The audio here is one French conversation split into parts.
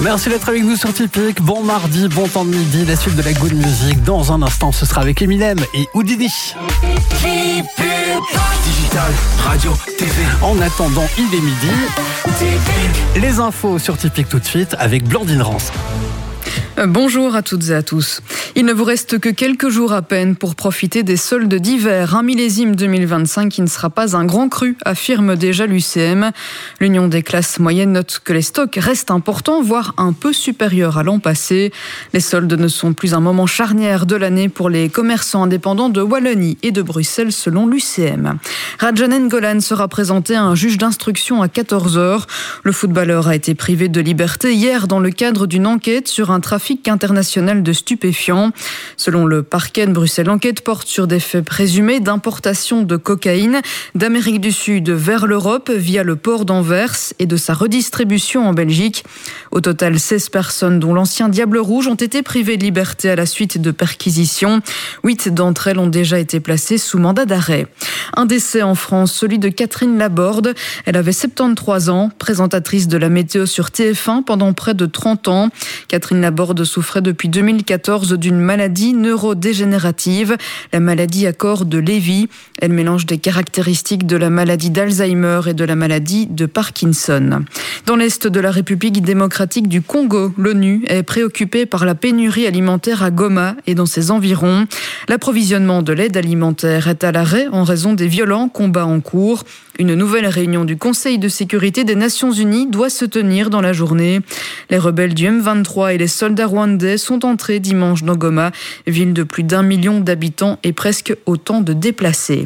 Merci d'être avec nous sur Typique. Bon mardi, bon temps de midi, la suite de la good music. Dans un instant, ce sera avec Eminem et Houdini. Digital, radio, TV. En attendant, il est midi. Les infos sur Typique tout de suite avec Blandine Rance. Bonjour à toutes et à tous. Il ne vous reste que quelques jours à peine pour profiter des soldes d'hiver. Un millésime 2025 qui ne sera pas un grand cru, affirme déjà l'UCM. L'Union des classes moyennes note que les stocks restent importants, voire un peu supérieurs à l'an passé. Les soldes ne sont plus un moment charnière de l'année pour les commerçants indépendants de Wallonie et de Bruxelles, selon l'UCM. Radja Nainggolan sera présenté à un juge d'instruction à 14h. Le footballeur a été privé de liberté hier dans le cadre d'une enquête sur un trafic international de stupéfiants. Selon le parquet de Bruxelles, l'enquête porte sur des faits présumés d'importation de cocaïne d'Amérique du Sud vers l'Europe via le port d'Anvers et de sa redistribution en Belgique. Au total, 16 personnes, dont l'ancien Diable Rouge, ont été privées de liberté à la suite de perquisitions. 8 d'entre elles ont déjà été placées sous mandat d'arrêt. Un décès en France, celui de Catherine Laborde. Elle avait 73 ans, présentatrice de la météo sur TF1 pendant près de 30 ans. Catherine Laborde souffrait depuis 2014 d'une maladie neurodégénérative, la maladie à corps de Lévy. Elle mélange des caractéristiques de la maladie d'Alzheimer et de la maladie de Parkinson. Dans l'est de la République démocratique du Congo, l'ONU est préoccupée par la pénurie alimentaire à Goma et dans ses environs. L'approvisionnement de l'aide alimentaire est à l'arrêt en raison des violents combats en cours. Une nouvelle réunion du Conseil de sécurité des Nations Unies doit se tenir dans la journée. Les rebelles du M23 et les soldats rwandais sont entrés dimanche dans Goma, ville de plus d'1 million d'habitants et presque autant de déplacés.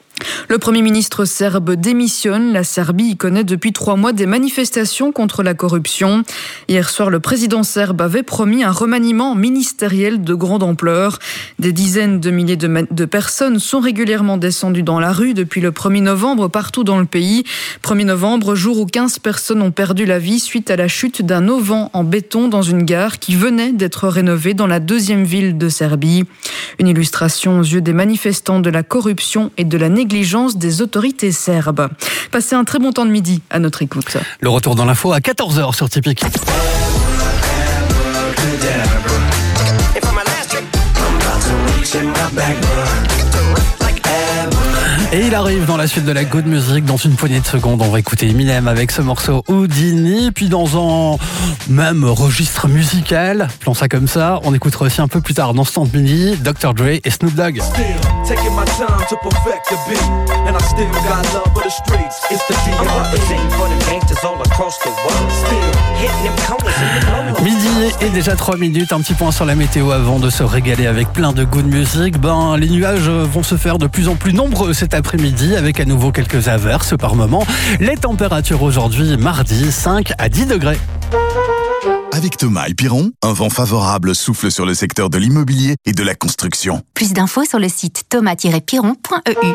Le Premier ministre serbe démissionne. La Serbie y connaît depuis 3 mois des manifestations contre la corruption. Hier soir, le président serbe avait promis un remaniement ministériel de grande ampleur. Des dizaines de milliers de personnes sont régulièrement descendues dans la rue depuis le 1er novembre partout dans le pays. 1er novembre, jour où 15 personnes ont perdu la vie suite à la chute d'un auvent en béton dans une gare qui venait d'être rénovée dans la 2e ville de Serbie. Une illustration aux yeux des manifestants de la corruption et de la négligence des autorités serbes. Passez un très bon temps de midi à notre écoute. Le retour dans l'info à 14h sur Typique. Et il arrive dans la suite de la good music. Dans une poignée de secondes, on va écouter Eminem avec ce morceau Houdini. Puis dans un même registre musical, appelons ça comme ça, on écoutera aussi un peu plus tard dans ce temps de midi Dr. Dre et Snoop Dogg. Midi et déjà 3 minutes, un petit point sur la météo avant de se régaler avec plein de good music. Les nuages vont se faire de plus en plus nombreux cet après-midi avec à nouveau quelques averses par moment. Les températures aujourd'hui, mardi, 5 à 10 degrés. Avec Thomas et Piron, un vent favorable souffle sur le secteur de l'immobilier et de la construction. Plus d'infos sur le site thomas-piron.eu.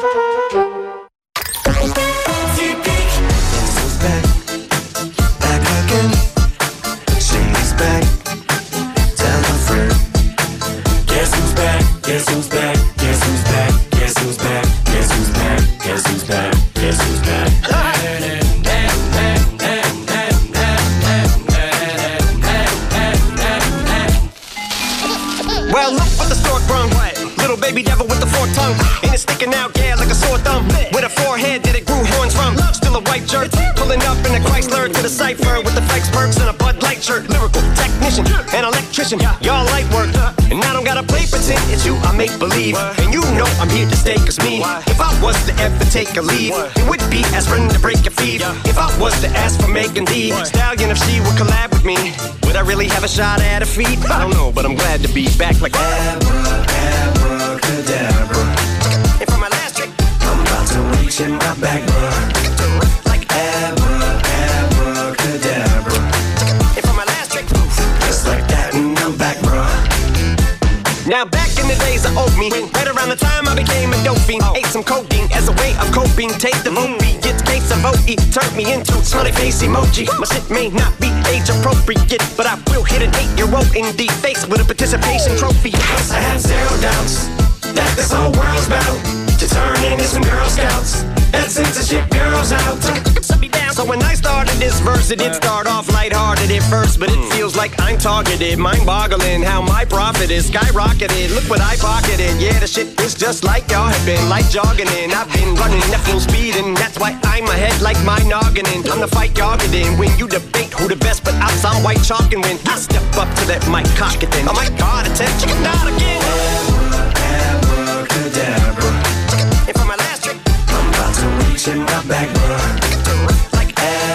Well, look what the stork brung. Little baby devil with the forked tongue. And it's sticking out, yeah, like a sore thumb. With a forehead that it grew horns from. Still a white jerk. Pulling up in a Chrysler to the cypher with the Fikes perks and a Bud Light shirt. Lyrical technician, an electrician. Y'all light work. And I don't gotta play pretend. It's you I make believe. And you know I'm here to stay, cause me. If I was to ever take a leave, it would be aspirin to break your feet. If I was to ask for Megan Thee Stallion, if she would collab with me, would I really have a shot at her feet? I don't know, but I'm glad to be back like abracadabra. And for my last trick, I'm about to reach in my back, bruh. Like abracadabra. And for my last trick, just like that, and I'm back, bruh. Now back in the days of old me, right around the time I became a dope fiend, ate some codeine as a way of coping. Take the movie, get case of OE, turned me into smiley face emoji. My shit may not be age appropriate, but I will hit an 8-year-old in the face with a participation trophy. Plus I have zero doubts that this whole world's bound to turn into some Girl Scouts and censorship girls out. So when I started this this verse, it did start off lighthearted at first, but it feels like I'm targeted. Mind-boggling how my profit is skyrocketed. Look what I pocketed. Yeah, the shit is just like y'all have been, like jogging in. I've been running at full speed, and that's why I'm ahead like my noggin in. I'm the fight y'all get in. When you debate who the best, but I'm some white chalk, and when I step up to that mic, cock it then. Oh my God, attempt chicken out again. Abracadabra. And for my last trick, I'm about to reach in my back, bruh. like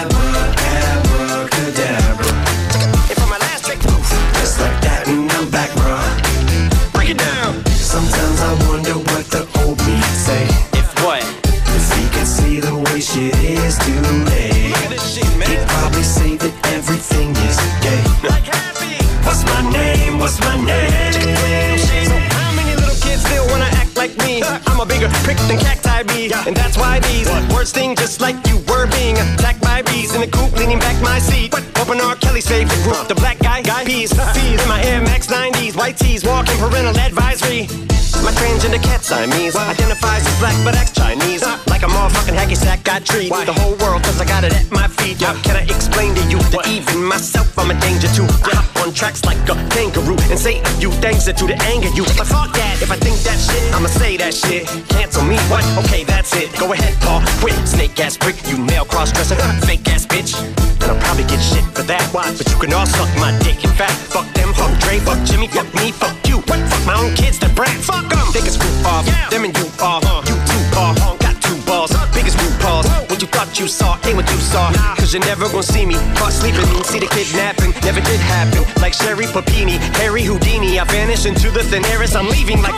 Abracadabra. and for my last trick, Just like that, and I'm back, bruh. break it down. Sometimes I wonder what the old me say. If what? If he could see the way shit is today, Look at this shit, man. he'd probably say that everything is gay. Like happy. What's my name? What's my name? So how many little kids still wanna act like me? I'm a bigger prick than cacti be, and that's why these words sting just like you were being attacked by bees in the coop, leaning back my seat. Open R. Kelly's favorite group, the black guy peas. Feed in my Air Max 90s, white tees, walking parental advisory. My transgender cat Siamese identifies as black but acts Chinese. Like a motherfucking hacky sack, I treat the whole world cause I got it at my feet. Can I explain to you that even myself I'm a danger to? I hop on tracks like a kangaroo and say a few things that do to anger you. But fuck that, if I think that shit, I'ma say that shit. Cancel me, what? Okay, that's it. Go ahead, Paul, quit. Snake ass prick, you male cross-dresser, fake ass bitch. And I'll probably get shit for that. Why? But you can all suck my dick. In fact, fuck them, fuck Dre, fuck Jimmy, fuck me, fuck you. What? Fuck my own kids, the brat. Fuck them. Think it's group off. Them and you are. You two ball. Got two balls. Biggest root balls. What you thought you saw ain't what you saw. Cause you're never gonna see me caught sleeping. See the kidnapping. Never did happen. Like Sherry Papini, Harry Houdini. I vanish into the thin air as I'm leaving like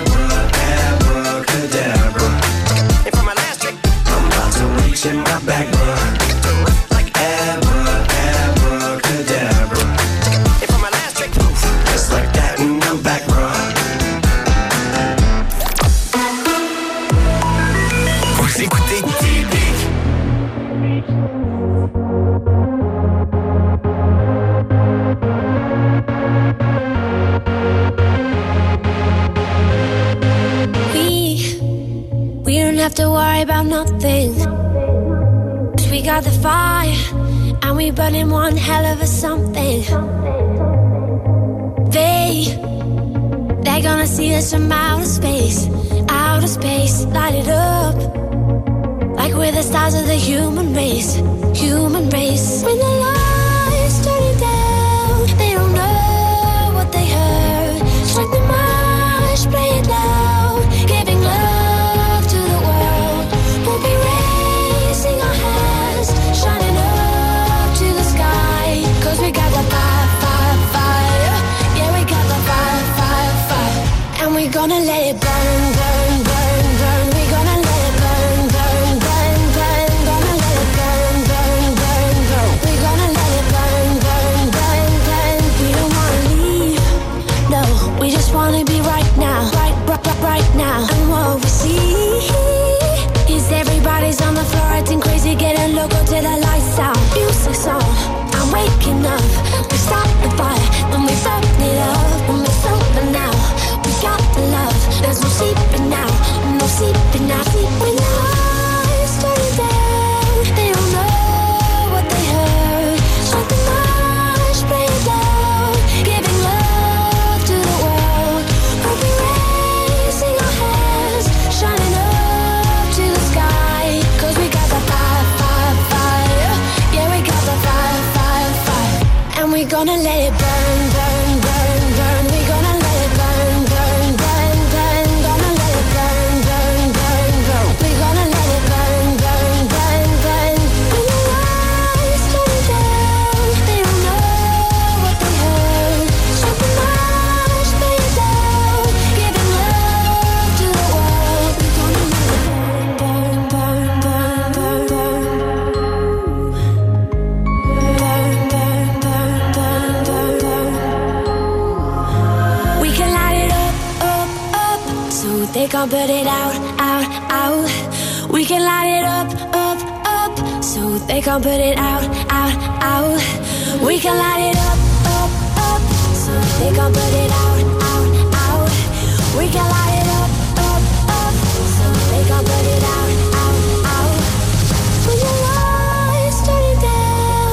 Abracadabra. And for my last trick, I'm about to reach in my back, bruh. like Abracadabra. and for my last trick, Just like that, and I'm back, bruh. Vous écoutez Typique. We don't have to worry about nothing. 'Cause we got the fire, and we burning one hell of a something. They're gonna see us from outer space, light it up. Like we're the stars of the human race. When the lights turning down, they don't know what they heard. Strike the march, play it loud, giving love to the world. We'll be raising our hands, shining up to the sky. 'Cause we got the fire, fire, fire. Yeah, we got the fire, fire, fire. And we're gonna let it burn, burn, burn, burn. We're gonna let it burn, burn, burn, burn. Gonna let it burn, burn, burn, burn. We're gonna let it burn, burn, burn, burn. We don't wanna leave, no. We just wanna be right now, right now. And what we see is everybody's on the floor acting crazy, getting loco till the lights out. Music's on, I'm waking up. We start the fire, then we burn it up. When we're sober now, we got the love. There's no sleeping now, no sleeping now. When the lights turn down, they don't know what they heard. Strike the march, play it loud, giving love to the world. We'll be raising our hands, shining up to the sky. 'Cause we got the fire, fire, fire. Yeah, we got the fire, fire, fire. And we're gonna let it burn, burn, burn, burn. We're gonna let it burn, burn, burn, burn. Gonna let it burn, burn, burn, burn. We're gonna let it burn, burn, burn, burn. When the lights turn down, they don't know what they heard. Strike the march, play it loud, giving love to the world. We're gonna let it burn, burn, burn, burn, burn, burn, burn, burn, burn, burn. We can light it up, up, up, so they can't put it out, out, out. We can light it up, up, up, so they can't put it out, out, out. We can light it up, up, up, so they can't put it out, out, out. We can light it up, up, up, so they can't put it out, out, out. When the lights turn it down,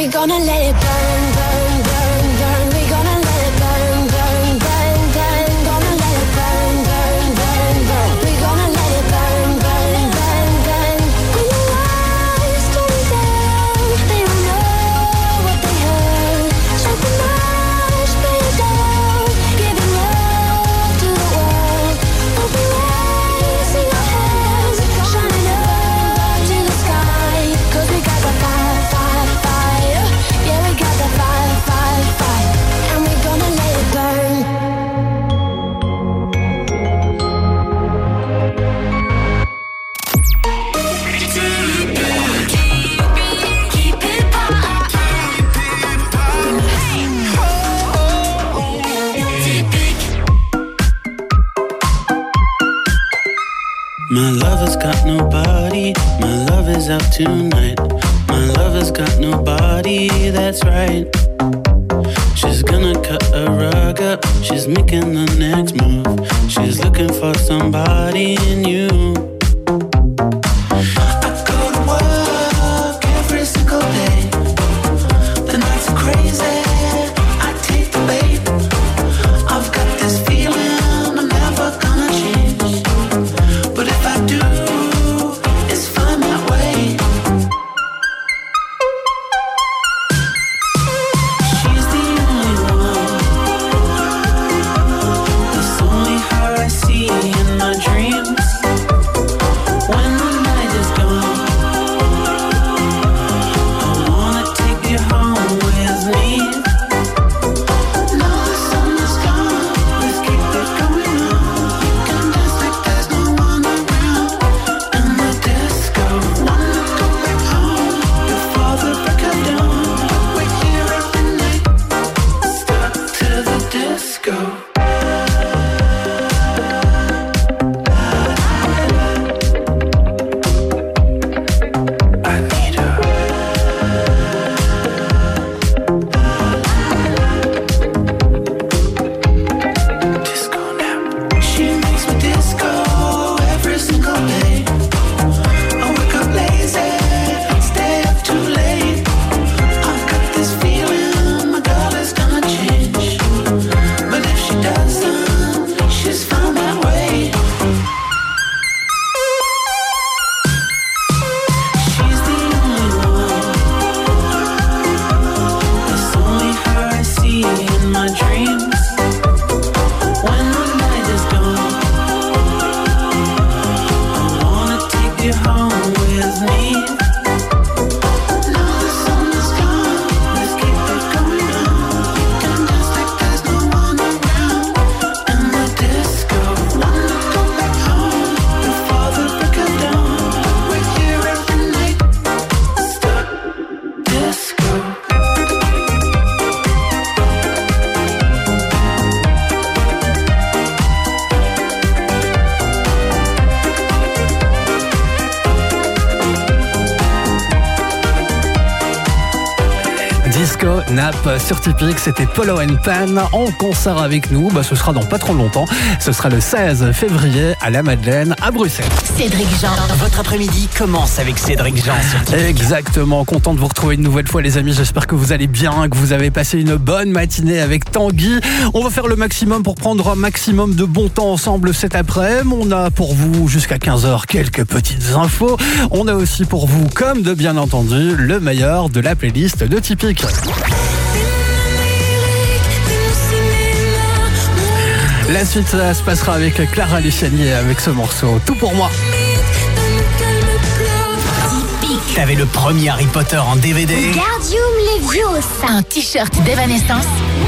we're gonna let it burn, burn, burn, burn. We're gonna let it burn, burn, burn, burn. Gonna let it burn, burn, burn, burn. We're gonna let it burn, burn, burn, burn. When the lights turn down, they don't know what they heard. Shut the match, play it down, giving love to the world. Open raising our hands, shining up to the sky. 'Cause we got the fire, fire, fire. Yeah, we got the fire, fire, fire. And we're gonna let it burn. My lover's got nobody, my love is out tonight. My lover's got nobody, that's right. She's gonna cut a rug up, she's making the next move. She's looking for somebody new. I go to work every single day. The nights are crazy, I take the bait. I've got this feeling I'm never gonna change. But if I do, it's fine that way. She's the only one. It's only her I see in my dreams. When the night is gone, I wanna take you home with me. Now the sun is gone, let's keep it going on. You can dance like there's no one around. In the disco, wanna go back home before the break of dawn. We're here every night, stuck to the disco. I need her. Disco nap. She makes me disco every single day. I wake up lazy, stay up too late. I've got this feeling my girl is gonna change. But if she doesn't, she's found that way. She's the only one. It's only her I see in my dreams. When the night is gone, I wanna take you home with me. Now the sun is gone, let's keep it going on. You can dance like there's no one around. In the disco, wanna go back home before the break of dawn. We're here every night, stuck disco. Disco Nap sur Typique, c'était Polo and Pan en concert avec nous. Ce sera dans pas trop longtemps. Ce sera le 16 février à la Madeleine à Bruxelles. Cédric Jean. Votre après-midi commence avec Cédric Jean sur Typique. Exactement, content de vous retrouver une nouvelle fois les amis, j'espère que vous allez bien, que vous avez passé une bonne matinée avec Tanguy. On va faire le maximum pour prendre un maximum de bon temps ensemble cet après-midi. On a pour vous jusqu'à 15h quelques petites infos. On a aussi pour vous, comme de bien entendu, le meilleur de la playlist de Typique. La suite, ça se passera avec Clara Luciani avec ce morceau Tout pour moi. T'avais le premier Harry Potter en DVD. Wingardium Leviosa. Un t-shirt d'Evanescence.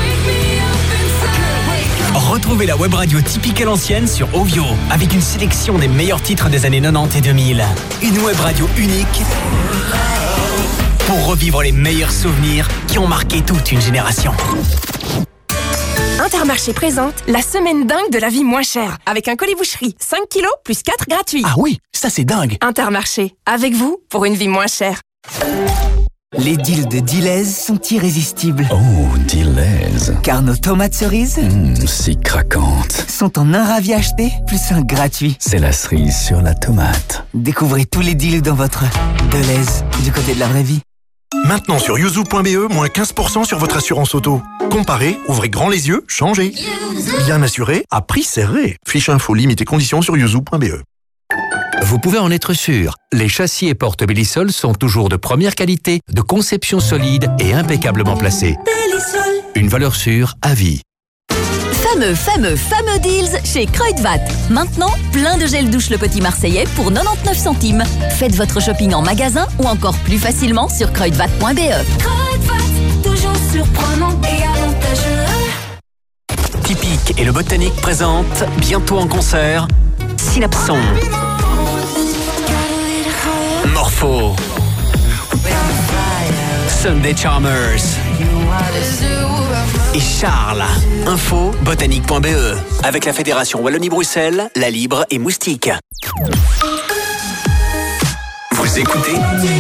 Retrouvez la web radio Typique à l'ancienne sur Ovio avec une sélection des meilleurs titres des années 90 et 2000. Une web radio unique pour revivre les meilleurs souvenirs qui ont marqué toute une génération. Intermarché présente la semaine dingue de la vie moins chère. Avec un colis boucherie, 5 kilos plus 4 gratuits. Ah oui, ça c'est dingue. Intermarché, avec vous pour une vie moins chère. Les deals de Deleuze sont irrésistibles. Oh, Deleuze. Car nos tomates cerises si craquantes sont en un ravi acheté plus un gratuit. C'est la cerise sur la tomate. Découvrez tous les deals dans votre Deleuze du côté de la vraie vie. Maintenant sur yuzu.be, moins 15% sur votre assurance auto. Comparez, ouvrez grand les yeux, changez. Bien assuré, à prix serré. Fiche info, limite et conditions sur yuzu.be. Vous pouvez en être sûr, les châssis et portes Bellisol sont toujours de première qualité, de conception solide et impeccablement placés. Bellisol. Une valeur sûre à vie. Fameux deals chez Kruidvat. Maintenant, plein de gel douche Le Petit Marseillais pour 99 centimes. Faites votre shopping en magasin ou encore plus facilement sur kruidvat.be. Kruidvat, toujours surprenant et avantageux. Typique et le Botanique présentent bientôt en concert Synapson, Morpho, Sunday Charmers et Charles. Info botanique.be avec la Fédération Wallonie-Bruxelles, La Libre et Moustique. Vous écoutez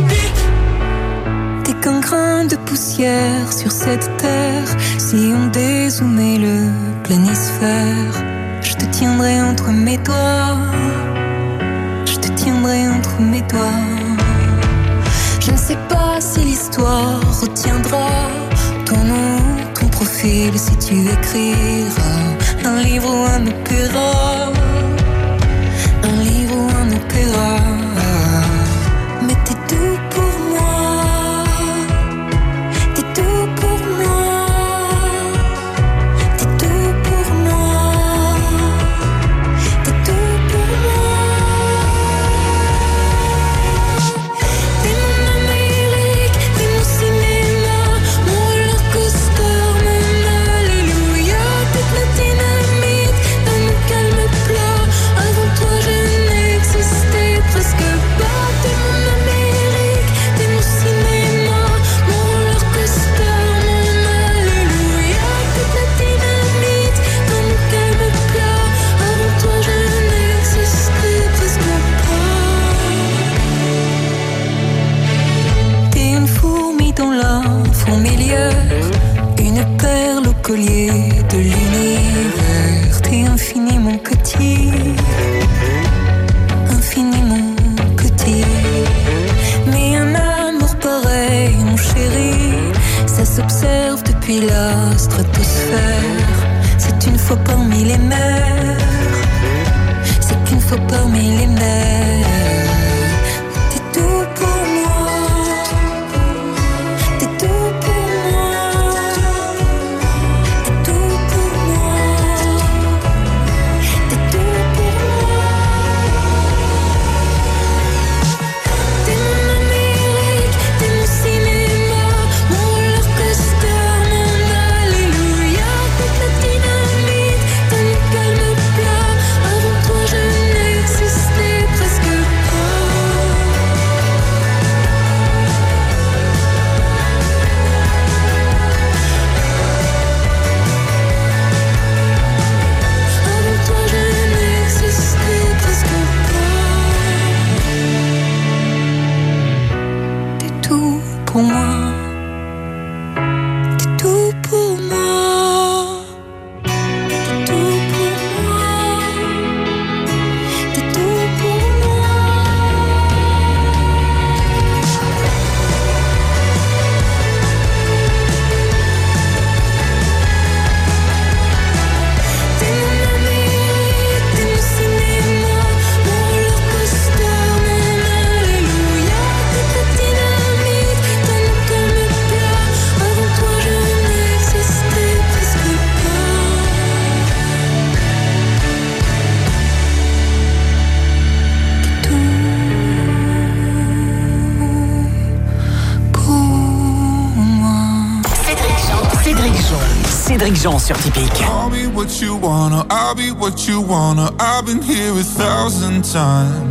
T'es qu'un grain de poussière sur cette terre. Si on dézoomait le planisphère, je te tiendrai entre mes doigts. Je te tiendrai entre mes doigts. Je ne sais pas si l'histoire retiendra ton nom, ton profil, si tu écriras un livre ou un opéra. Un livre ou un opéra. Mais t'es tout pour moi. T'es tout pour moi. T'es tout pour moi. T'es tout pour moi. T'es mon Amérique, t'es mon cinéma, mon roller coaster, mon alléluia. T'es ma dynamite, dans mon calme plat. Avant toi je n'existais presque pas. T'es mon Amérique, t'es mon cinéma, mon roller coaster, mon alléluia. T'es ma dynamite, dans mon calme plat. Avant toi je n'existais presque pas. T'es une fourmi dans la fourmilière, une perle au collier de l'univers. T'es infiniment petit, infiniment petit. Mais un amour pareil, mon chéri, ça s'observe depuis la stratosphère. C'est une fois parmi les mers, c'est qu'une fois parmi les mers. T'es tout pour moi. T'es tout pour moi. T'es tout pour moi. T'es tout pour moi. T'es mon Amérique, t'es mon cinéma, mon roller coaster, mon alléluia. T'es ma dynamite, dans mon calme plat. Avant toi je n'existais presque pas. Avant toi je n'existais presque pas. T'es tout pour moi. T'es tout pour moi. T'es tout pour moi. T'es tout pour moi. T'es mon Amérique, t'es mon cinéma, mon roller coaster, mon alléluia. T'es ma dynamite, dans mon calme plat. Avant toi je n'existais presque pas. T'es tout pour moi. Cédric Jean sur Typique. I'll be what you wanna, I'll be what you wanna. I've been here 1,000 times.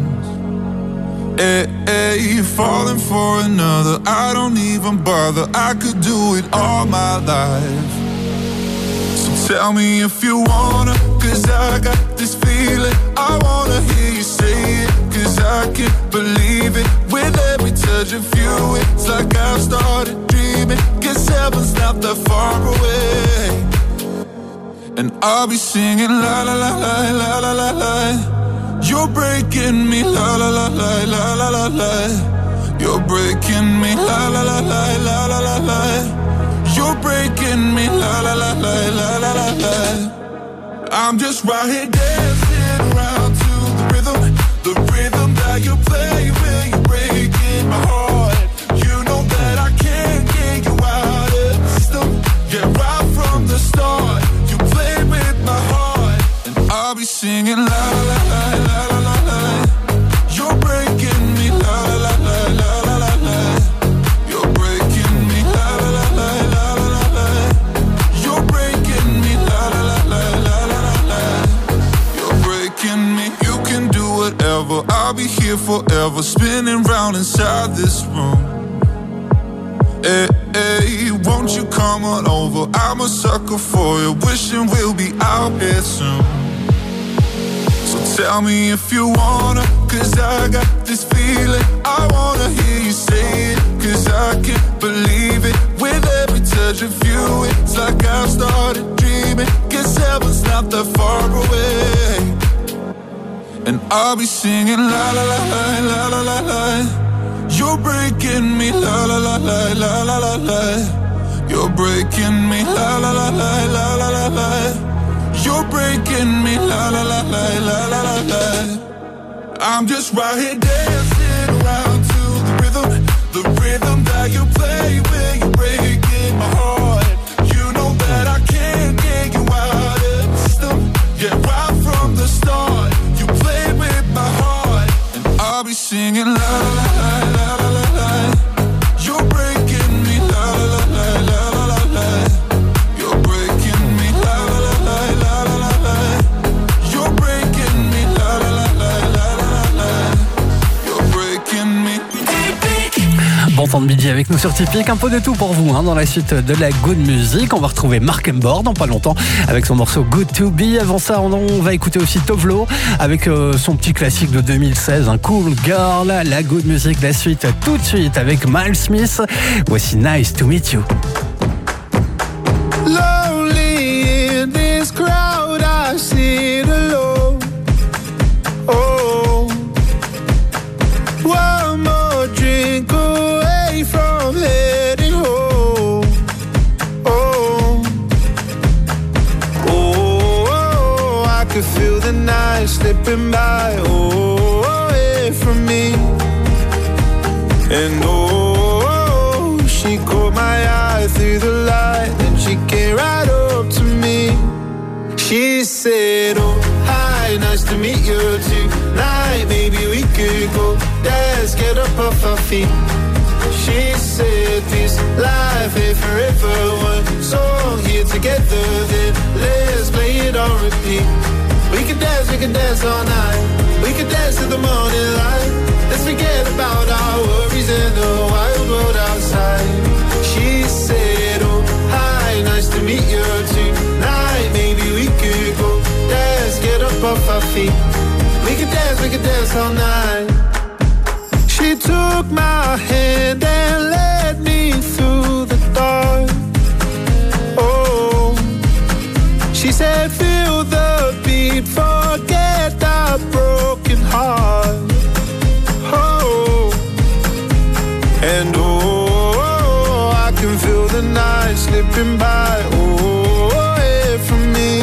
Hey, falling for another, I don't even bother. I could do it all my life. So tell me if you wanna, cause I got this feeling. I wanna hear you say it, cause I can't believe it. With every touch of you, it's like I've started dreaming. Cause heaven's not that far away. And I'll be singing la la la la la la la la. You're breaking me la la la la la la la la. You're breaking me, la la la la la la la la. You're breaking me, la la la la la la la la. I'm just right here dancing around to the rhythm that you play when you're breaking my heart. You know that I can't get you out of the system. Yeah, right from the start, you play with my heart, and I'll be singing la la la la la la la. You're breaking me, la la la la la la la. You're breaking me, la la la la la la la. You're breaking me, la la la la la la la. You're breaking me. You can do whatever. I'll be here forever, spinning round inside this room. Hey, hey, won't you come on over? I'm a sucker for you, wishing we'll be out here soon. So tell me if you wanna, cause I got this feeling. I wanna hear you say it, cause I can't believe it. With every touch of you, it's like I've started dreaming. Cause heaven's not that far away. And I'll be singing la la la la la la la la. You're breaking me, la la la la la la la la. You're breaking me, la la la la la la la la. You're breaking me, la la la la la la la la. I'm just right here dancing around to the rhythm that you play when you're breaking my heart. You know that I can't get you out of the system. Yeah, right from the start, you play with my heart, and I'll be singing la la la la. You're breaking me, la la la la la la la. You're breaking me, la la la la la la la. You're breaking me, la la la la la la la. You're breaking me. Bon temps de midi avec nous sur Typique, un peu de tout pour vous dans la suite de la Good Music. On va retrouver Mark Embord dans pas longtemps avec son morceau Good to Be. Avant ça, on va écouter aussi Tovlo avec son petit classique de 2016, un Cool Girl. La Good Music, la suite tout de suite avec Miles Smith. Voici Nice to Meet You. Lonely in this crowd, I sit alone. Oh, one more drink away from heading home. Oh, oh, I could feel the night slipping by. Oh, away from me. And oh, she caught my eye through the light, and she came right up to me. She said, oh, hi, nice to meet you tonight. Maybe we could go dance, get up off our feet. She said, this life ain't forever. One song here together, then let's play it on repeat. We can dance all night. We can dance to the morning light. Let's forget about our worries and the wild world outside. She said, oh, hi, nice to meet you tonight. Maybe we could go dance, get up off our feet. We can dance all night. She took my hand and led me through the dark. Oh, she said, feel the beat, forget our broken heart. Oh, and oh, I can feel the night slipping by. Oh, away from me.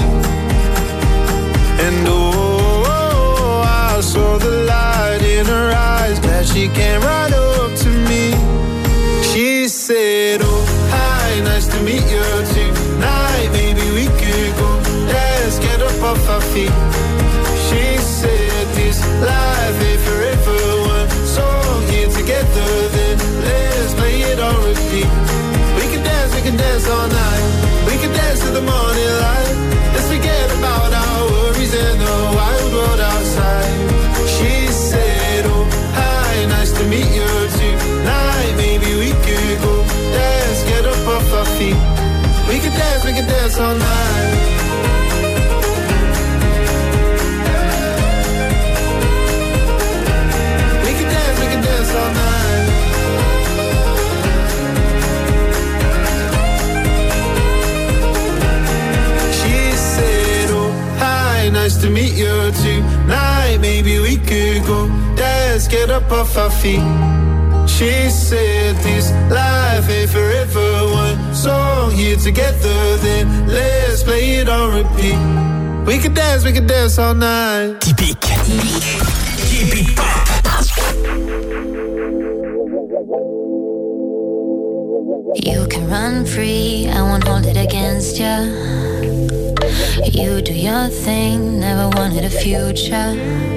And oh, I saw the light in her eyes, glad she came right up to me. She said, oh, hi, nice to meet you tonight. Maybe we could go dance, get up off our feet. She said, this life ain't forever. One song here together, then let's play it on repeat. We can dance all night. We can dance to the morning light. Let's forget about our worries and the wild world outside. She said, oh, hi, nice to meet you tonight. Maybe we could go dance, get up off our feet. We can dance all night. We can dance all night. She said, oh, hi, nice to meet you tonight. Maybe we could go dance, get up off our feet. She said this life ain't forever. One song here together, then let's play it on repeat. We can dance all night. Typique. Typique pop. You can run free, I won't hold it against ya. You do your thing, never wanted a future.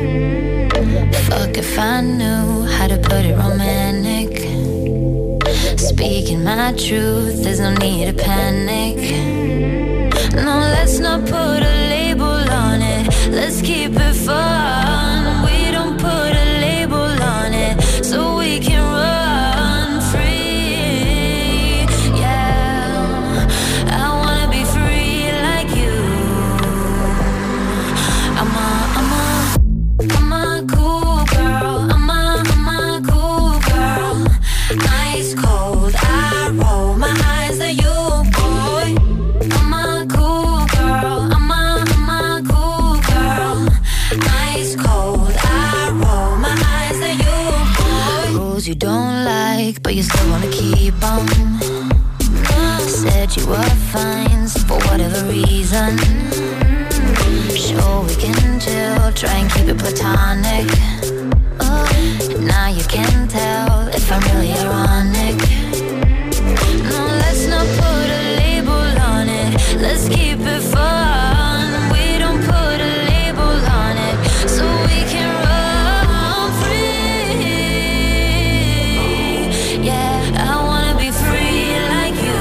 Fuck if I knew how to put it romantic. Speaking my truth, there's no need to panic. No, let's not put a label on it. Let's keep it fun. We don't put a label on it, so we can run free. Yeah, I wanna be free like you. I'm a cool girl. I'm a cool girl. Ice cold, I roll my eyes at you, boy. I'm a cool girl. I'm a cool girl. Ice cold, I roll my eyes at you, boy. Rules you don't like, but you still wanna keep them. Said you were fine for whatever reason. Sure we can chill, try and keep it platonic. Now you can tell if I'm really ironic. No, let's not put a label on it. Let's keep it fun. We don't put a label on it, so we can run free. Yeah, I wanna be free like you.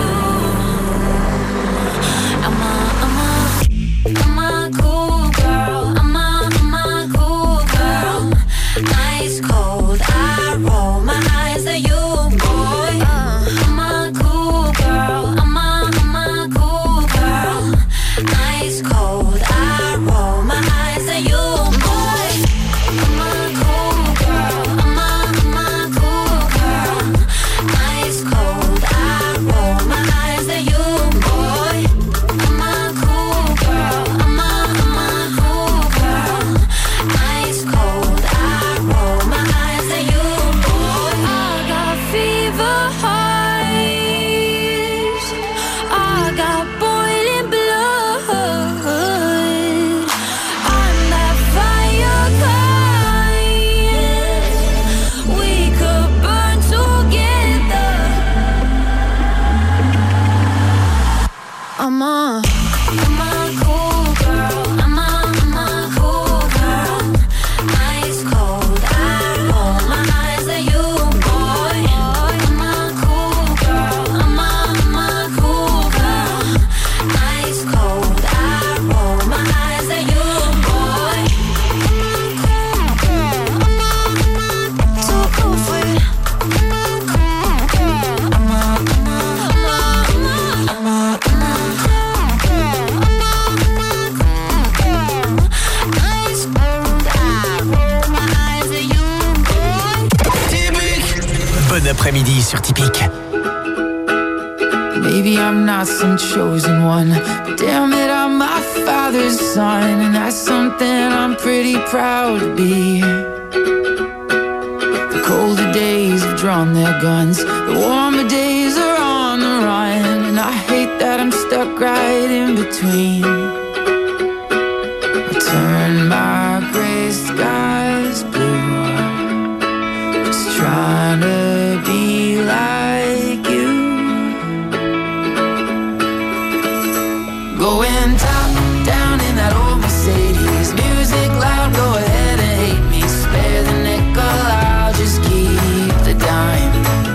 I'm a cool girl. I'm a cool girl. Ice cold, I roll my eyes at you, boy. I'm a cool girl. I'm a cool girl. Ice cold, I roll my eyes at you, boy. I'm a cool girl. I'm a cool girl. Ice cold, I roll my eyes at you, boy. I'm a cool girl. I'm a cool girl. Ice cold, I roll my eyes at you, boy. I got fever highs. I got boiling blood. I'm that fire kind. We could burn together. I'm a cool girl. I'm a cool girl. Ice cold, I roll my eyes at you, boy. I'm a cool girl. I'm a cool girl. Ice cold, I roll my eyes at you, boy. Too cool for you. Bon après-midi sur Typique. Maybe I'm not some chosen one, but damn it, I'm my father's son, and that's something I'm pretty proud to be. The colder days have drawn their guns, the warmer days are on the run, and I hate that I'm stuck right in between. I turn my gray skies blue, just trying to be like you. Going top down in that old Mercedes, music loud, go ahead and hate me. Spare the nickel, I'll just keep the dime.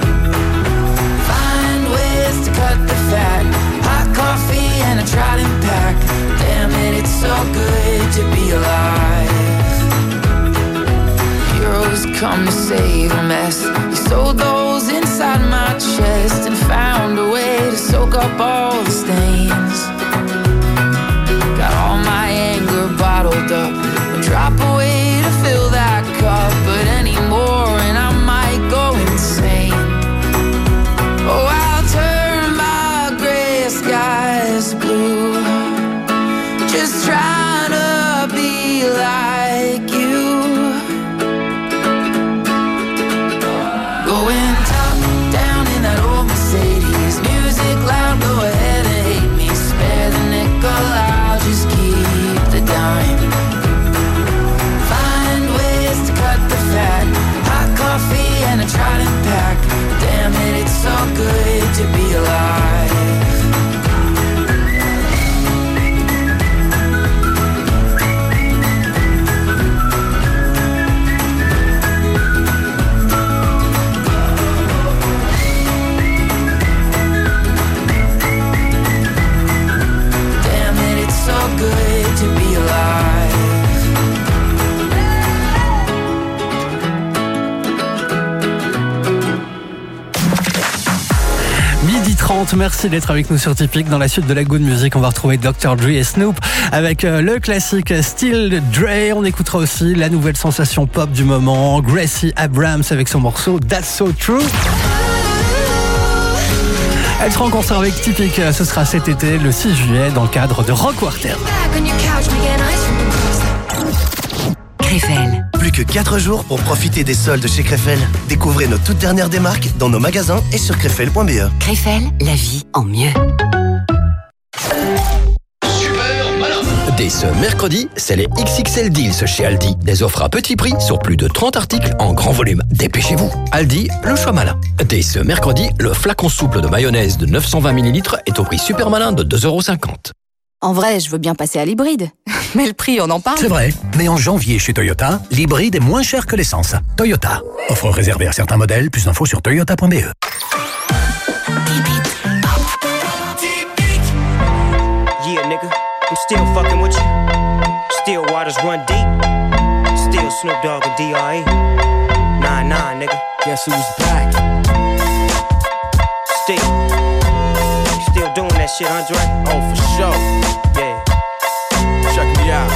Find ways to cut the fat, hot coffee and a trident pack. Damn it, it's so good to be alive. Heroes come to save a mess. You sold those inside my chest and found a way to soak up all the stains. Got all my anger bottled up, I'll drop away to fill that cup, but anymore and I might go insane. Oh, I'll turn my gray skies blue, just trying to be like you. 50. Merci d'être avec nous sur Typique. Dans la suite de la Good Music, on va retrouver Dr. Dre et Snoop avec le classique Still Dre. On écoutera aussi la nouvelle sensation pop du moment, Gracie Abrams avec son morceau That's So True. Elle sera en concert avec Typique, ce sera cet été, le 6 juillet, dans le cadre de Rock Quarter. Krefel. Plus que 4 jours pour profiter des soldes chez Krefel. Découvrez nos toutes dernières démarques dans nos magasins et sur krefel.be. Krefel, la vie en mieux. Dès ce mercredi, c'est les XXL Deals chez Aldi. Des offres à petit prix sur plus de 30 articles en grand volume. Dépêchez-vous. Aldi, le choix malin. Dès ce mercredi, le flacon souple de mayonnaise de 920 ml est au prix super malin de 2,50 €. En vrai, je veux bien passer à l'hybride. Mais le prix, on en parle. C'est vrai, mais en janvier chez Toyota, l'hybride est moins cher que l'essence. Toyota. Offre réservée à certains modèles. Plus d'infos sur toyota.be. Yeah, nigga, I'm still fucking with you. Still waters run deep. Still Snoop Dogg and D.R.E. Nah, nigga. Guess who's back? Still doing that shit, Andre? Oh, for sure. Yeah. Check me out.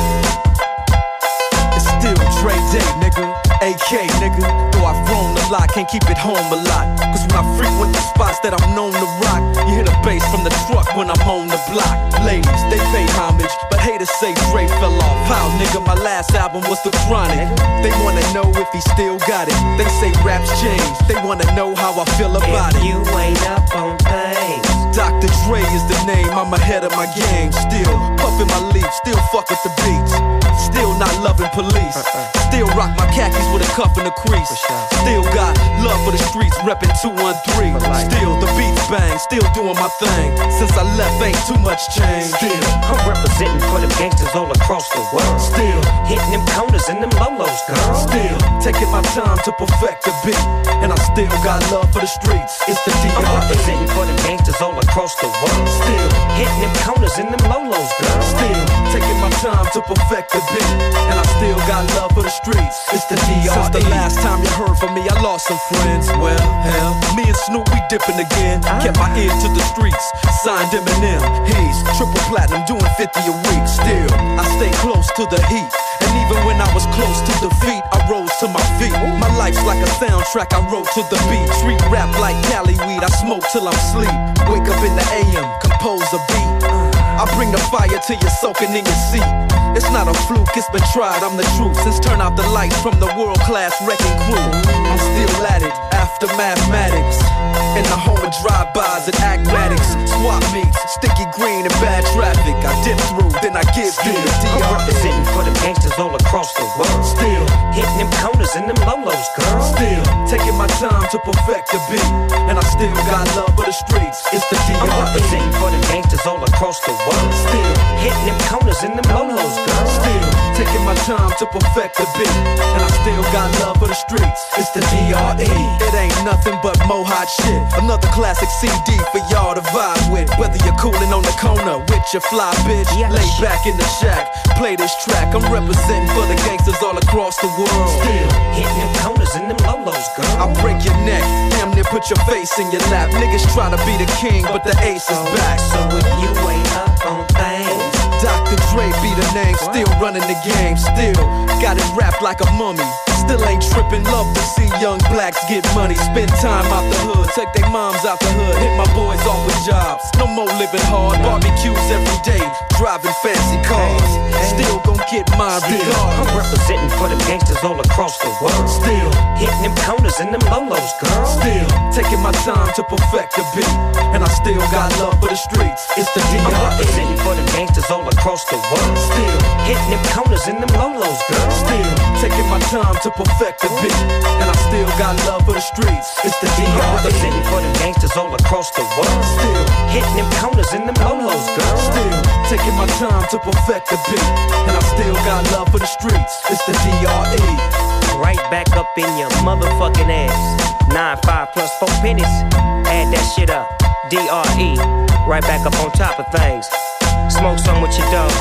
It's still Dre Day, nigga. AK, nigga. Though I've grown a lot, can't keep it home a lot. Cause when I frequent the spots that I'm known to rock, you hear the bass from the truck when I'm on the block. Ladies, they pay homage, but haters say Dre fell off. How, nigga, my last album was The Chronic. They wanna know if he still got it. They say raps change, they wanna know how I feel about if it. You ain't up on things. Dr. Dre is the name, I'm ahead of my game. Still puffin' my leaf, still fuck with the beats. Still not loving police. Still rock my khakis with a cuff and a crease. Still got love for the streets, reppin' 213. Still the beats bang, still doing my thing. Since I left, ain't too much change. Still, I'm representing for them gangsters all across the world. Still hitting them corners and them lolos, girl. Still taking my time to perfect the beat, and I still got love for the streets. It's the D.R.E. I'm representing for them gangsters all across the world. Still hitting them corners and them lolos, girl. Still taking my time to perfect the beat, and I still got love for the streets. It's the D.R.E. Since the last time you heard from me, I lost some friends. Well, hell, me and Snoop, we dipping again. Kept my ear to the streets, signed Eminem. He's triple platinum, doing 50 a week. Still, I stay close to the heat, and even when I was close to defeat, I rose to my feet. My life's like a soundtrack I wrote to the beat. Street rap like Cali weed, I smoke till I'm sleep. Wake up in the AM, compose a beat. I bring the fire till you're soaking in your seat. It's not a fluke, it's been tried, I'm the truth. Since turn out the lights from the world-class wrecking crew, I'm still at it, after mathematics. In the home of drive-bys and acmatics. Swap meets, sticky green and bad traffic. I dip through, then I give you the D.R.E. I'm representing for them gangsters all across the world. Still hitting them corners and them lolos, girl. Still taking my time to perfect the beat, and I still got love for the streets. It's the D.R.E. I'm representing for them gangsters all across the world. Still hitting them corners and them lolos, girl. Still taking my time to perfect the beat, and I still got love for the streets. It's the D.R.E. It ain't nothing but mo hot shit. Another classic CD for y'all to vibe with. Whether you're coolin' on the corner with your fly bitch, lay back in the shack, play this track. I'm representing for the gangsters all across the world. Still hitting them corners and them lolos, girl. I'll break your neck, damn near put your face in your lap. Niggas try to be the king, but the ace is back. So if you ain't up on things, Dr. Dre be the name, still running the game, still got it wrapped like a mummy. Still ain't trippin', love to see young blacks get money. Spend time out the hood, take their moms out the hood, hit my boys off with jobs. No more living hard, barbecues every day, driving fancy cars. Still gon' get mine regardless. I'm representing for them gangsters all across the world. Still hitting them corners and them lolos, girl. Still taking my time to perfect the beat, and I still got love for the streets. It's the D.R.E. I'm representing for them gangsters all across the world. Still hitting them corners and them lolos, girl. Still taking my time to perfect the beat, and I still got love for the streets. It's the D.R.E. I'm representing for them gangsters all across the world. Still hitting them corners and them lolos, girl. Still taking my time to perfect the beat, and I still got love for the streets. It's the D.R.E. Right back up in your motherfucking ass. 9-5 plus 4 pennies. Add that shit up. D.R.E. Right back up on top of things. Smoke some with your dog.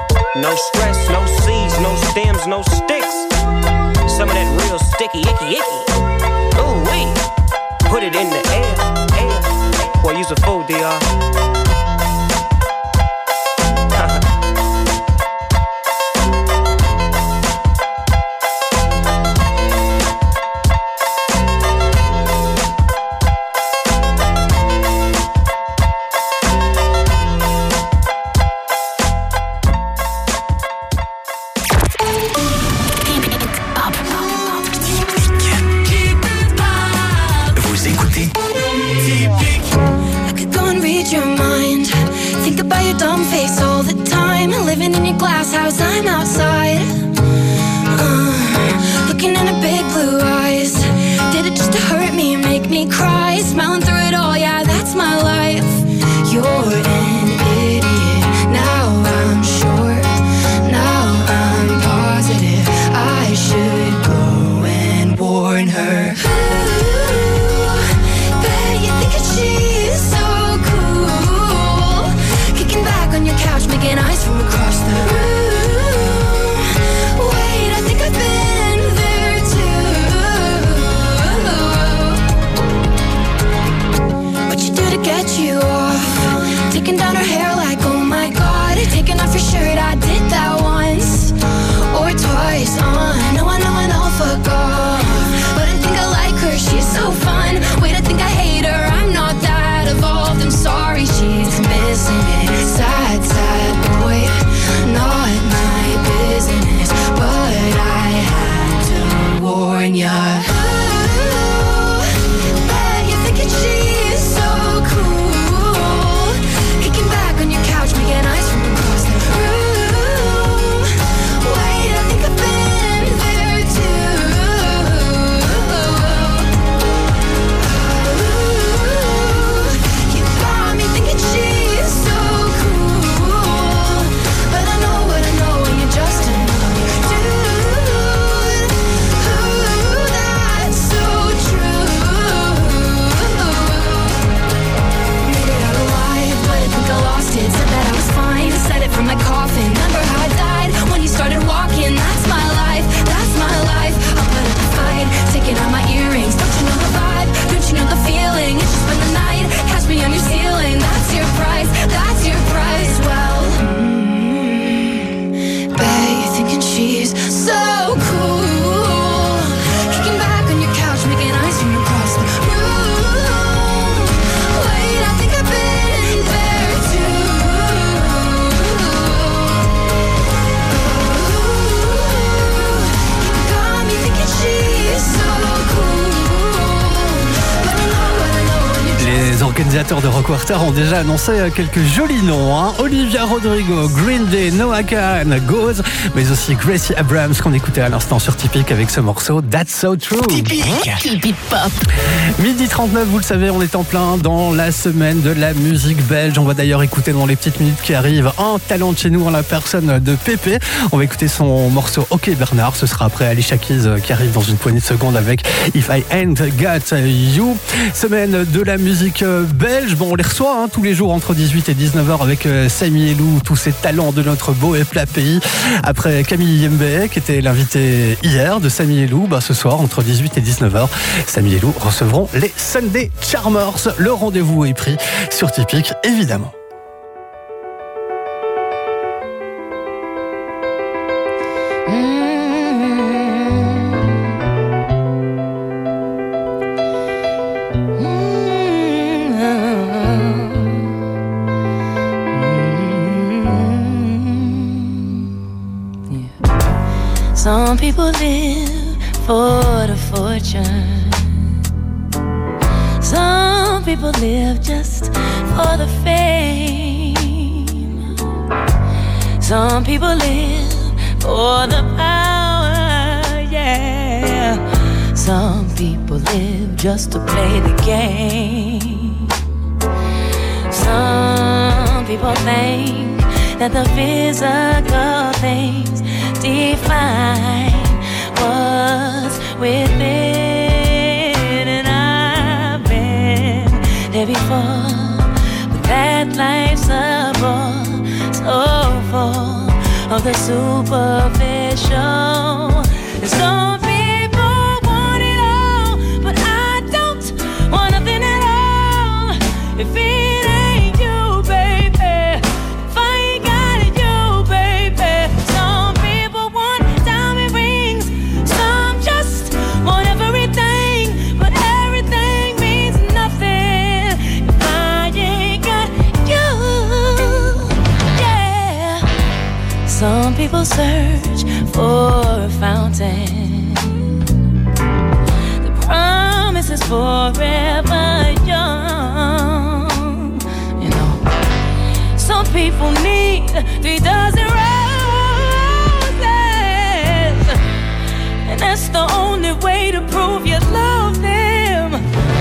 No stress, no seeds, no stems, no sticks. Some of that real sticky, icky. Ooh wee. Put it in the air. Boy, you's a fool, DR. I'm outside, looking in her big blue eyes. Did it just to hurt me and make me cry? Smiling through it all, yeah, that's my life. You're an idiot, now I'm sure. Now I'm positive I should go and warn her. Ooh, bet you think that she's so cool. Kicking back on your couch, making eyes from across the room. You off, taking down her hair like, oh my god, taking off your shirt, I did that once or twice. I know, fuck off, but I think I like her, she's so fun. Wait, I think I hate her, I'm not that evolved. I'm sorry, she's missing it. Sad, sad boy, not my business, but I had to warn ya. My coffin, remember how I died when you started walking. That's my life, I'll put up a fight, taking out my earrings. Don't you know the vibe, don't you know the feeling? It's just been the night, catch me on your ceiling. That's your price, well, bet you're thinking she's so cool. Kicking back on your couch, making eyes from across the room. Wait, I think I've been there too. Les organisateurs de Rock Quarter ont déjà annoncé quelques jolis noms, hein. Olivia Rodrigo, Green Day, Noah Kahan, Goz, mais aussi Gracie Abrams qu'on écoutait à l'instant sur Typique avec ce morceau That's So True. Typique pop. Midi 39, vous le savez, on est en plein dans la semaine de la musique belge. On va d'ailleurs écouter dans les petites minutes qui arrivent un talent de chez nous en la personne de Pépé. On va écouter son morceau OK Bernard. Ce sera après Alicia Keys qui arrive dans une poignée de secondes avec If I Ain't Got You. Semaine de la musique belge. Bon, on les reçoit tous les jours entre 18 et 19h avec Samy Elou, tous ces talents de notre beau et plat pays. Après Camille Yembe qui était l'invité hier de Samy Elou, ce soir entre 18 et 19h, Samy Elou recevront les Sunday Charmers. Le rendez-vous est pris sur Typique, évidemment. Some people live for the fortune. Some people live just for the fame. Some people live for the power, yeah. Some people live just to play the game. Some people think that the physical things define what's within, and I've been there before, but that life's a bore, so full of the superficial. And some people want it all, but I don't want nothing at all. if it ain't you, baby. If I ain't got you, baby. Some people want diamond rings, some just want everything, but everything means nothing if I ain't got you. Yeah. Some people search for a fountain. The promise is forever young. You know, some people need 3 dozen roses, and that's the only way to prove you love them.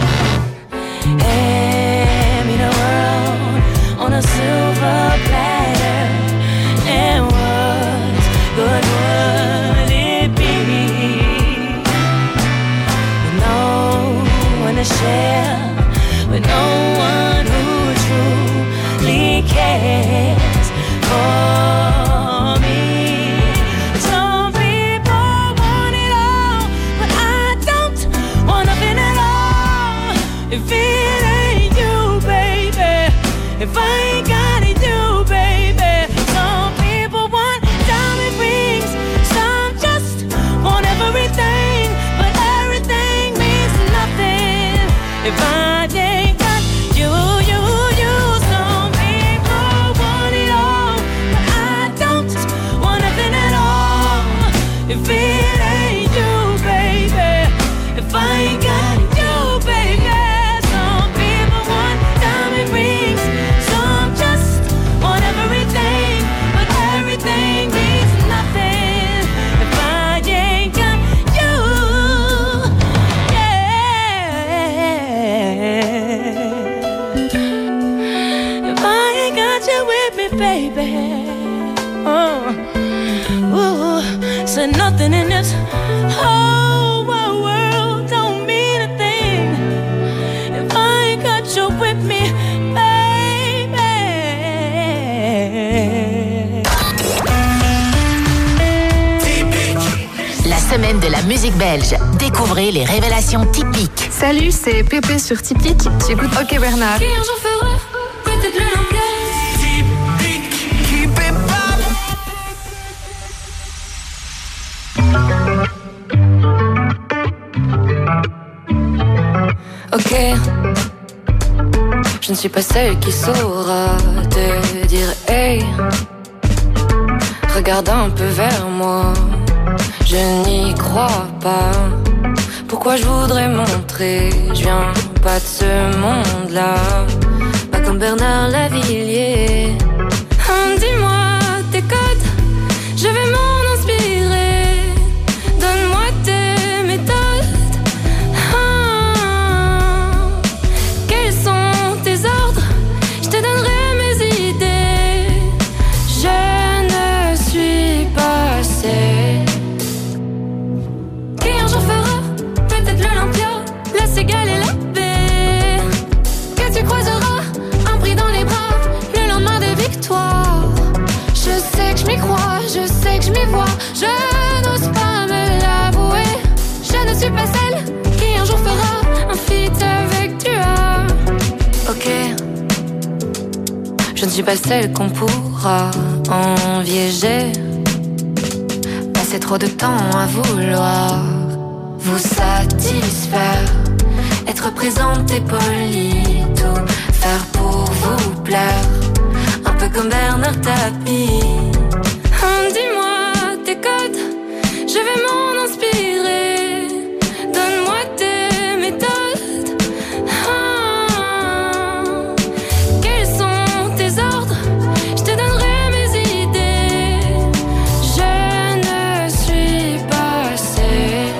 Hand me the world on a silver platter, and what good would it be with no one to share, with no one who truly cares for me? Some people want it all, but I don't want nothing at all. If it ain't you, baby, if I ain't got it, you, baby. Some people want diamond rings, some just want everything, but everything means nothing if I ain't got you, you, you. Some people want it all, but I don't want nothing at all. If it ain't you, baby, if I ain't got you, baby. Some people want diamond rings, some just want everything, but everything means nothing if I ain't got you. Yeah. If I ain't got you with me, baby. Ooh, said nothing in this whole wide world don't mean a thing if I ain't got you with me, baby. La semaine de la musique belge. Découvrez les révélations typiques. Salut, c'est Pépé sur Typique. J'écoute OK Bernard. Qui un jour fera peut-être le langage. Ok, je ne suis pas celle qui saura te dire hey, regarde un peu vers moi, je n'y crois pas. Pourquoi je voudrais montrer, je viens pas de ce monde-là, pas comme Bernard Lavillier. Dis-moi tes codes, je vais m'en inspirer, donne-moi tes méthodes. Quels sont tes ordres? Je te donnerai mes idées. Je ne suis pas celle qui un jour fera peut-être l'Olympia, la Cigale et la baie, que tu croiseras un prix dans les bras le lendemain des victoires. Je sais que je m'y crois, je sais que je m'y vois, je n'ose pas me l'avouer. Je ne suis pas celle qui un jour fera un feat avec Dua. Ok, je ne suis pas celle qu'on pourra envier. J'ai passé trop de temps à vouloir vous satisfaire, être présente et polie, tout faire pour vous plaire, un peu comme Bernard Tapie. Dis-moi tes codes, je vais m'en inspirer, donne-moi tes méthodes. Quels sont tes ordres? Je te donnerai mes idées. Je ne suis pas celle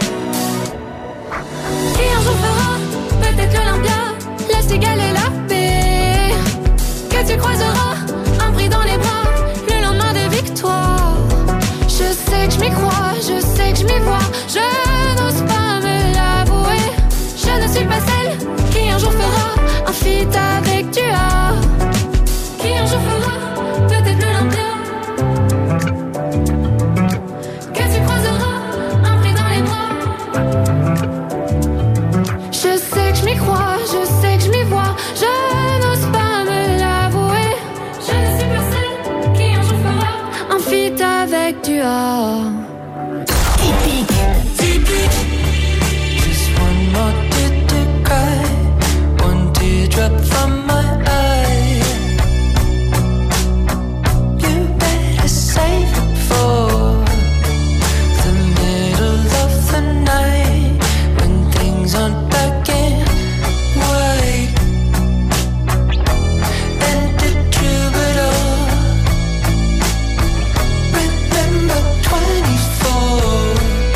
qui un jour fera peut-être l'Olympia, la Cigale et la baie, que tu croiseras un prix dans les bras le lendemain des que tu as. Typique. Just one more tear to cry, one teardrop from my eye. You better save it for the middle of the night when things aren't black and white. And the troubadour, remember 24.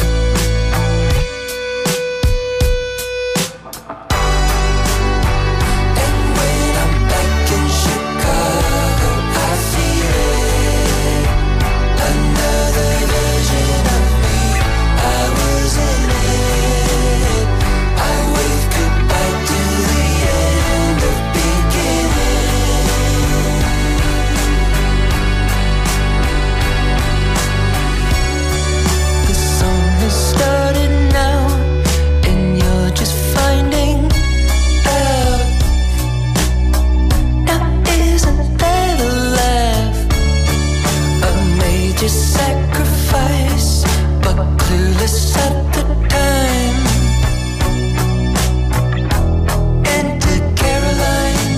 And when I'm back in Chicago, I feel it. Another version of me, I was in it. I wave goodbye to the end of beginning. The song has started now, and you're just finding out. Now isn't that a laugh? A major sacrifice, but clueless at the time. Enter Caroline.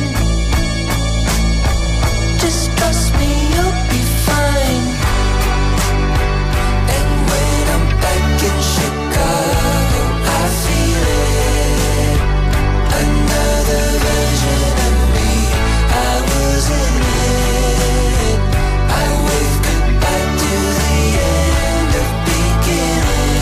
Just trust me, you'll be fine. And when I'm back in Chicago, I feel it. Another version of me, I was in it. I wave goodbye to the end of beginning.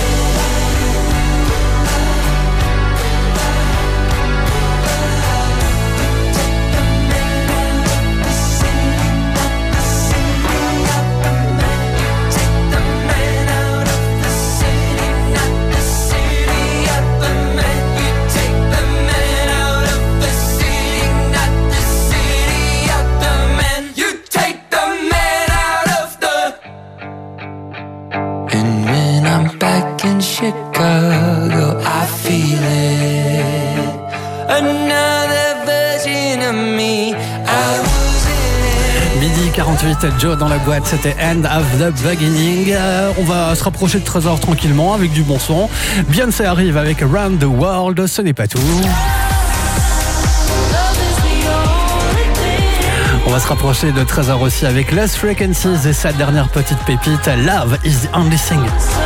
And when I'm back in Chicago, I feel it. Another version of me, I was in it. Midi 48, Joe dans la boîte, c'était End of the Beginning. On va se rapprocher de 13h tranquillement avec du bon son. Beyoncé arrive avec Around the World, ce n'est pas tout. On va se rapprocher de 13h aussi avec Lost Frequencies et sa dernière petite pépite, Love is the Only Thing.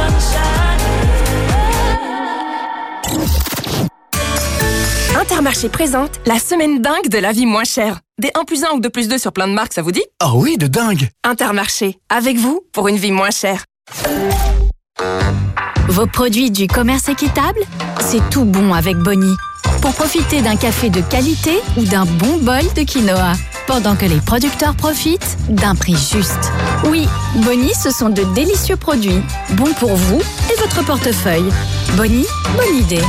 Intermarché présente la semaine dingue de la vie moins chère. Des 1+1 ou 2+2 sur plein de marques, ça vous dit? Ah oui, de dingue. Intermarché, avec vous pour une vie moins chère. Vos produits du commerce équitable? C'est tout bon avec Bonnie. Pour profiter d'un café de qualité ou d'un bon bol de quinoa. Pendant que les producteurs profitent d'un prix juste. Oui, Bonnie, ce sont de délicieux produits. Bons pour vous et votre portefeuille. Bonnie, bonne idée.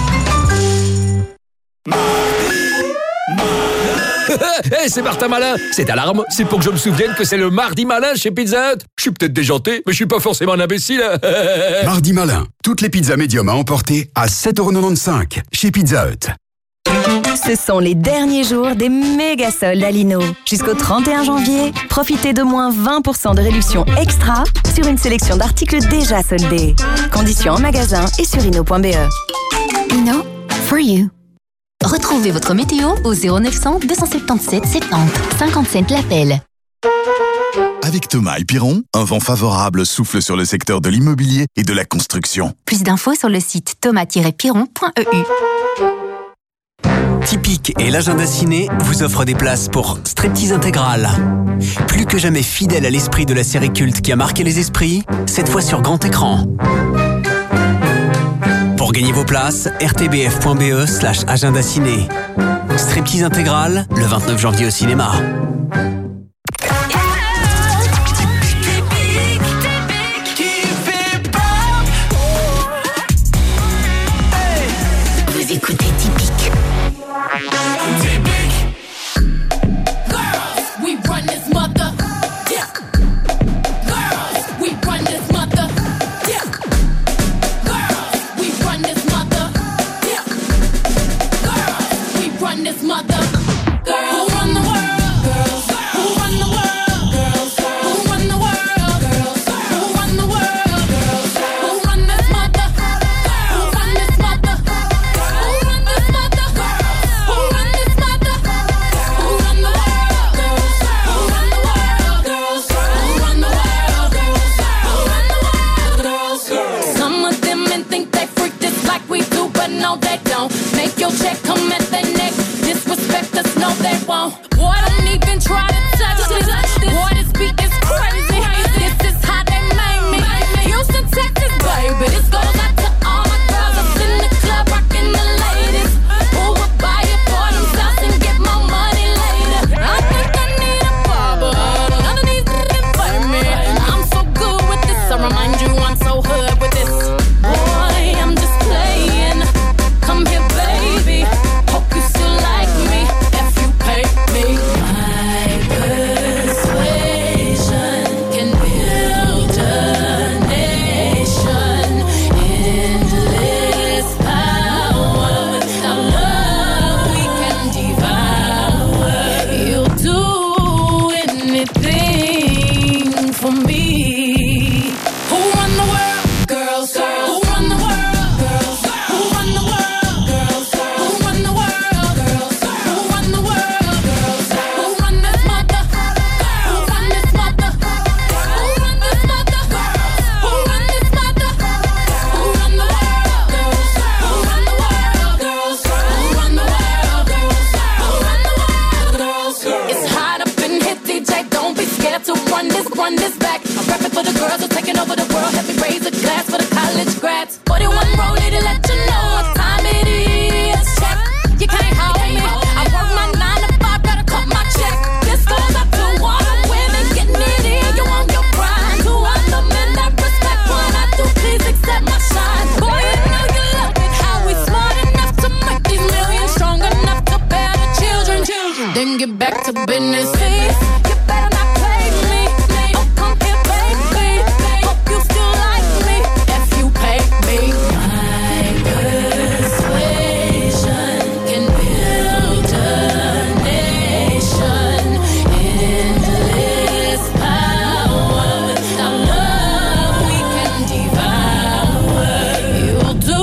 Hey, c'est Martin Malin. Cette alarme, c'est pour que je me souvienne que c'est le mardi malin chez Pizza Hut. Je suis peut-être déjanté, mais je suis pas forcément un imbécile. Mardi malin. Toutes les pizzas médium à emporter à 7,95€ chez Pizza Hut. Ce sont les derniers jours des méga soldes à Lino. Jusqu'au 31 janvier, profitez de moins 20% de réduction extra sur une sélection d'articles déjà soldés. Conditions en magasin et sur Lino.be. Lino, for you. Retrouvez votre météo au 0900 277 70 50 cents l'appel. Avec Thomas et Piron, un vent favorable souffle sur le secteur de l'immobilier et de la construction. Plus d'infos sur le site thomas-piron.eu. Typique et l'agenda ciné vous offrent des places pour Striptease Intégral. Plus que jamais fidèle à l'esprit de la série culte qui a marqué les esprits, cette fois sur grand écran. Pour gagner vos places, rtbf.be/agenda ciné. Striptease Intégral, le 29 janvier au cinéma. Vous écoutez Typique. This mother, girl, who run the world? Girls, is back. I'm rapping for the girls who's taking over the world. Help me raise a glass for the college grads. 41 rollie to let you know what time it is. Check, you can't hold me. I work my 9 to 5, gotta cut my check. This goes up to all the women getting it in. You want your grind. To all the men that respect what I do, please accept my shine. Boy, you know you love it. How we smart enough to make these millions, strong enough to bear the children. Then get back to business. Please, you better not play me. Oh, come here, baby. Hope you still like me if you pay me. My persuasion can build a nation. Endless power. Without love, we can devour. You'll do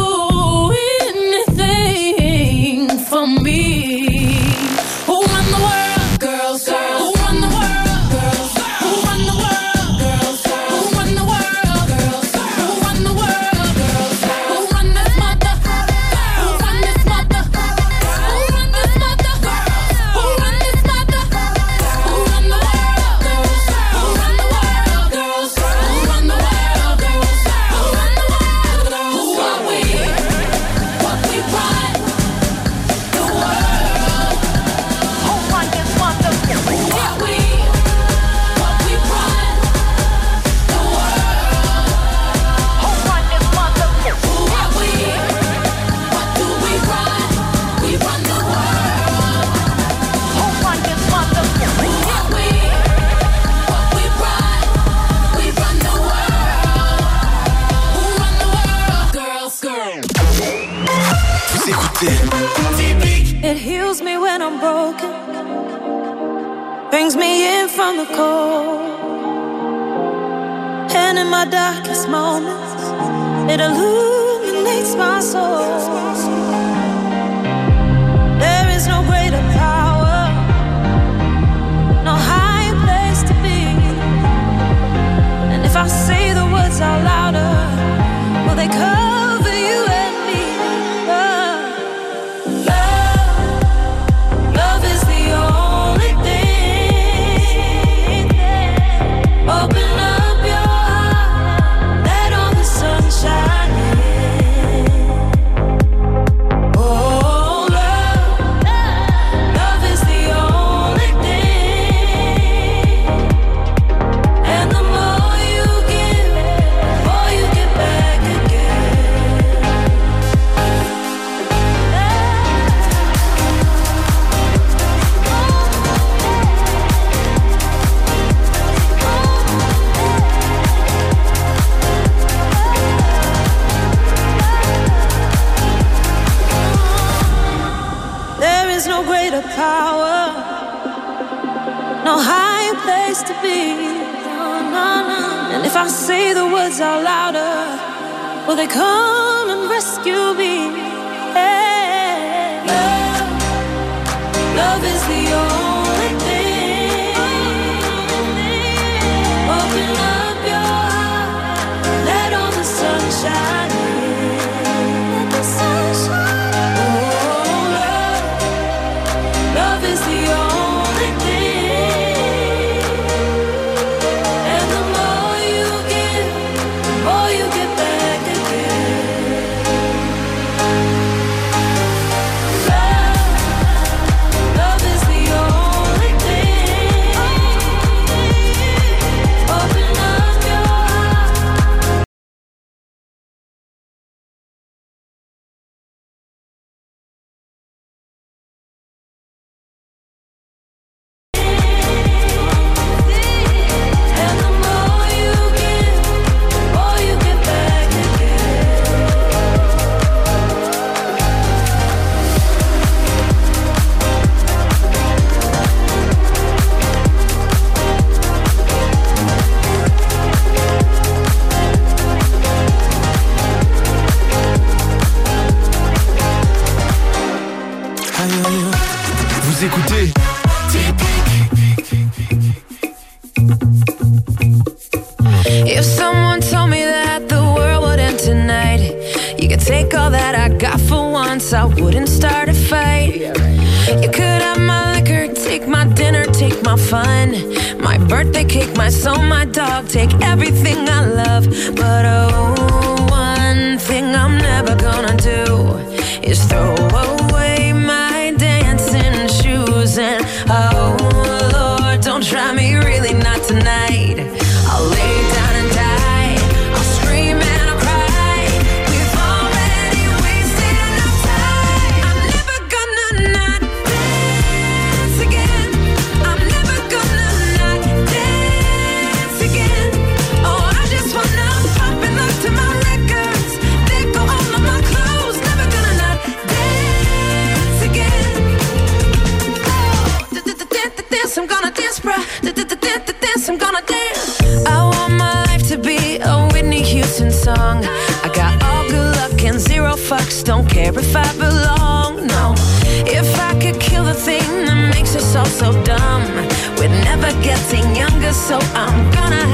anything for me. Who run the world? Girls, girls. Who run the world? Girls. Who run the world? Girls. Who run the world? Girls. Who run the world? Girls. Who run this mother? Who run this mother? Who run this mother? Who run this mother? Who run the world? Girls. Who run the world? Girls. Who run the world? Girls. Who run the world? Who are we? What we run? The world. Who run this mother? Who are we? What we run? The world. Who run this mother? Who are we? What do we run? We run the world. Who run this mother? Who are we? What we run? We run the world. Who run the world? Girls, girls. Vous écoutez It heals me when I'm broken, brings me in from the cold, and in my darkest moments, it illuminates my soul. There is no greater power, no higher place to be, and if I say the words out louder, will they cover you and me? Love is the only thing. Open up your heart, let all the sun shine in. Oh, love is the only thing. And the more you give, the more you get back again. There is no greater power, no higher place to be. No, no, no. And if I say the words out louder, will they come and rescue me? Hey. Love is the only thing. Open up your heart, let all the sun shine in. Let the sun shine. Oh, love is the only thing. And the more you give, the more you get back again. Love is the only thing. Open up your heart. And the more you give, the more you get back again. Vous écoutez If someone told me that the world would end tonight, you could take all that I got for once, I wouldn't start a fight. You could have my liquor, take my dinner, take take my fun, my birthday cake, my soul, my dog. Take everything I love, but oh, one thing I'm never gonna do is throw away my dancing shoes. And oh Lord, don't try me, really not tonight. I'll lay down and die, I'll scream and I'll cry. We've already wasted enough time. I'm never gonna not dance again. I'm never gonna not dance again. Oh, I just wanna pop and look to my records. They go all of my clothes. Never gonna not dance again. Dance, I'm gonna dance, bruh. Dance, I'm gonna dance. I want my life to be a Whitney Houston song. I got all good luck and zero fucks. Don't care if I belong, no. If I could kill the thing that makes us all so dumb, we're never getting younger, so I'm gonna